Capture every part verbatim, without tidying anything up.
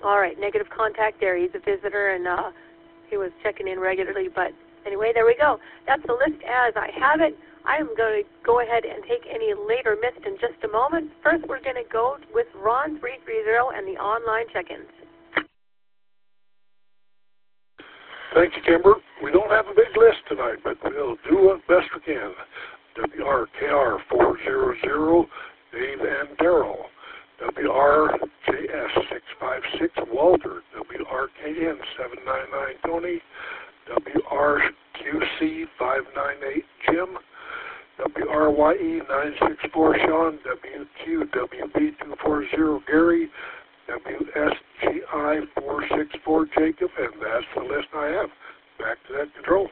All right, negative contact there. He's a visitor, and uh, he was checking in regularly. But anyway, there we go. That's the list as I have it. I am going to go ahead and take any late or missed in just a moment. First, we're going to go with Ron three three zero and the online check-ins. Thank you, Kimber. We don't have a big list tonight, but we'll do what best we can. W R K R four zero zero, Dave and Daryl. W R J S six five six, Walter. W R K N seven nine nine, Tony. W R Q C five nine eight, Jim. W R Y E nine six four, Sean. W Q W B two four zero, Gary. W S G I four six four, Jacob. And that's the list I have. Back to that control.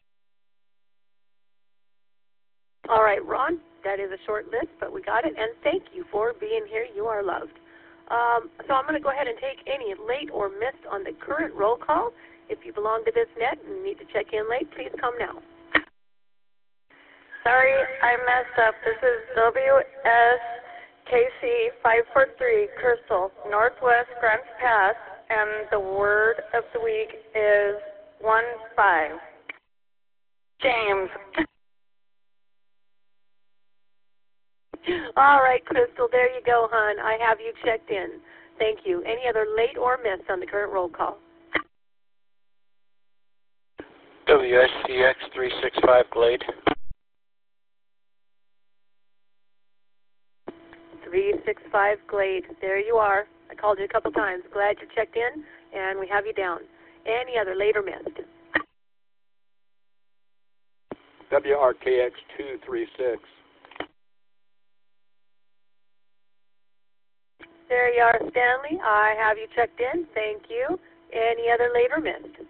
All right, Ron, that is a short list, but we got it. And thank you for being here. You are loved. Um, so I'm going to go ahead and take any late or missed on the current roll call. If you belong to this net and need to check in late, please come now. Sorry, I messed up. This is W S K C five four three, Crystal, Northwest Grants Pass, and the word of the week is one five. James. All right, Crystal, there you go, hon. I have you checked in. Thank you. Any other late or missed on the current roll call? W S C X three six five, Glade. three six five, Glade. There you are. I called you a couple times. Glad you checked in, and we have you down. Any other late or missed? W R K X two three six. There you are, Stanley. I have you checked in. Thank you. Any other late or missed?